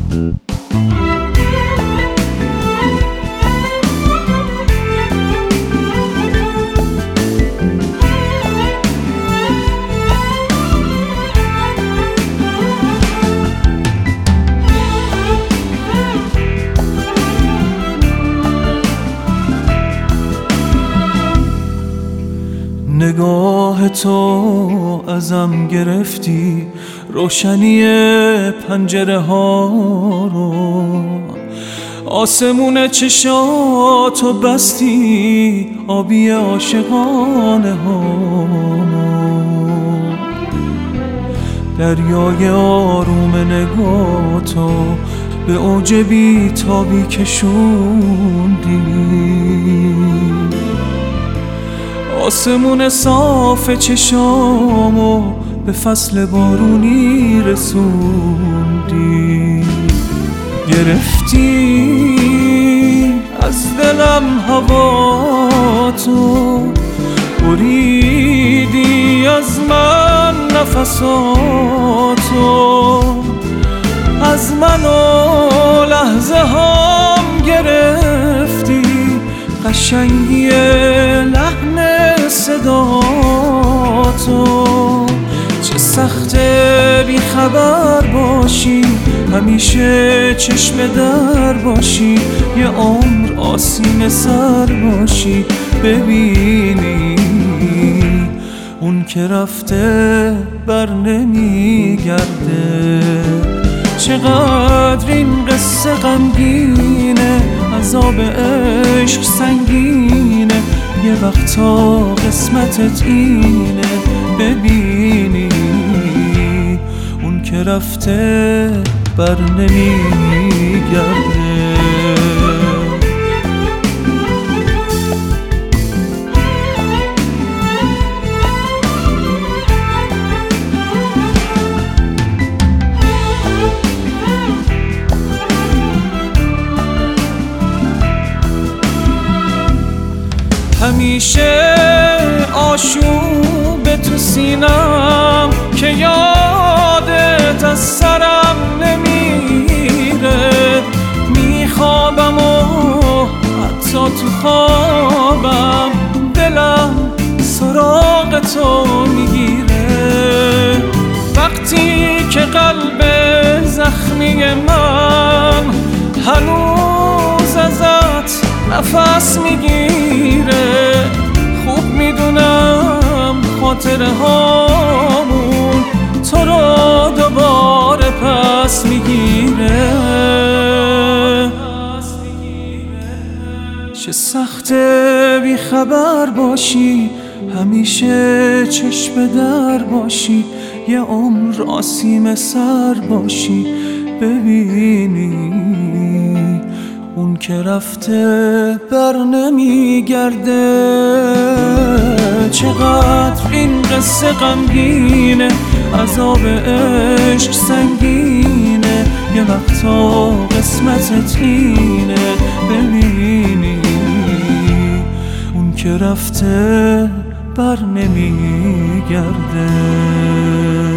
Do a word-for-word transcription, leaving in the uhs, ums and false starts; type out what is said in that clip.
نگاه تو ازم گرفتی، روشنی پنجره ها رو، آسمون چشاتو بستی، آبی عاشقانه ها، دریای آروم نگاتو به اوج بی تابی کشوندی، آسمون صاف چشامو به فصل بارونی رسوندی، گرفتی از دلم هواتو، بریدی از من نفساتو، از من و لحظه هام گرفتی، قشنگی لحن صداتو، چه سخته بی خبر باشی، همیشه چشم در باشی، یه عمر آسیم سر باشی، ببینی اون که رفته بر نمیگرده، چقدر این قصه غمگینه، عذاب عشق سنگینه، یه وقتا قسمتت اینه، ببینی اون که رفته بر نمیگرده. همیشه آشوب تو سینم که یادت از سرم نمیره، میخوابم و حتی تو خوابم دلم سراغ تو میگیره، وقتی که قلب زخمی من هنوز ازت نفس میگیره، خوب میدونم خاطره هامون تو رو دوباره پس میگیره، چه سخته بی خبر باشی، همیشه چشم در باشی، یه عمر آسیم سر باشی، ببینی اون که رفته بر نمیگرده، چقدر این قصه غمگینه، عذاب عشق سنگینه، یه وقتا قسمتت اینه، ببینی اون که رفته بر نمیگرده.